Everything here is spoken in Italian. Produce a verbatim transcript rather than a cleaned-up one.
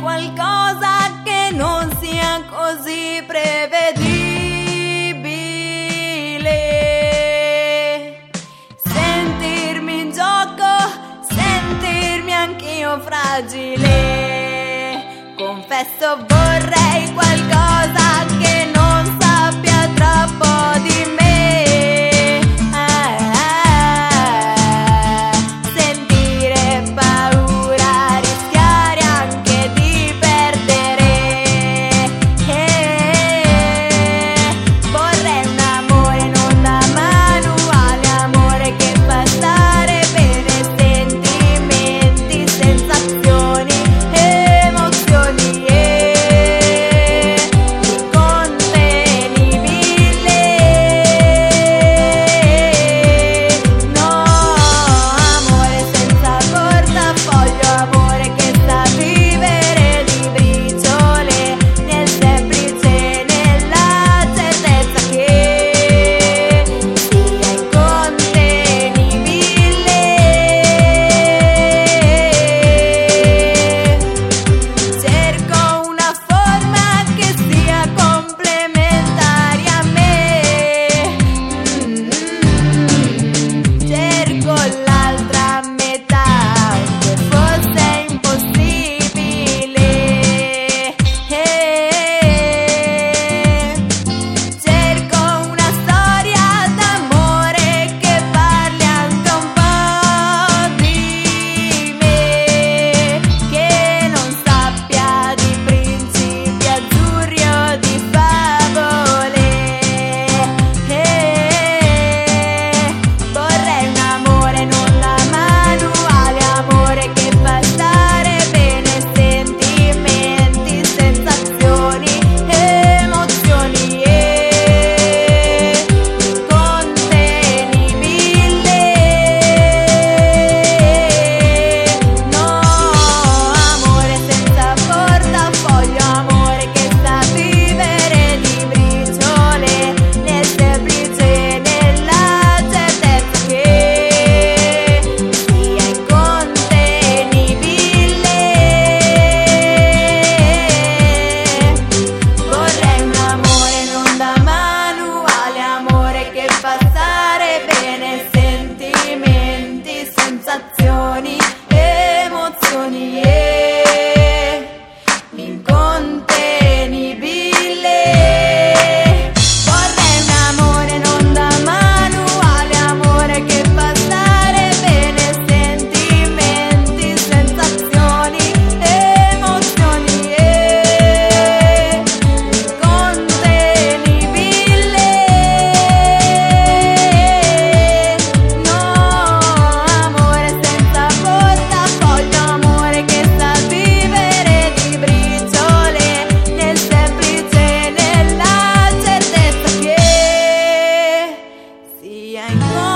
qualcosa che non sia così prevedibile. Sentirmi in gioco, sentirmi anch'io fragile. Confesso vorrei qualcosa che non sappia troppo di me. Sensazioni, emozioni e incontenibile. Vorrei un amore non da manuale, amore che fa stare bene, sentimenti, sensazioni, emozioni e incontenibile. No, I know.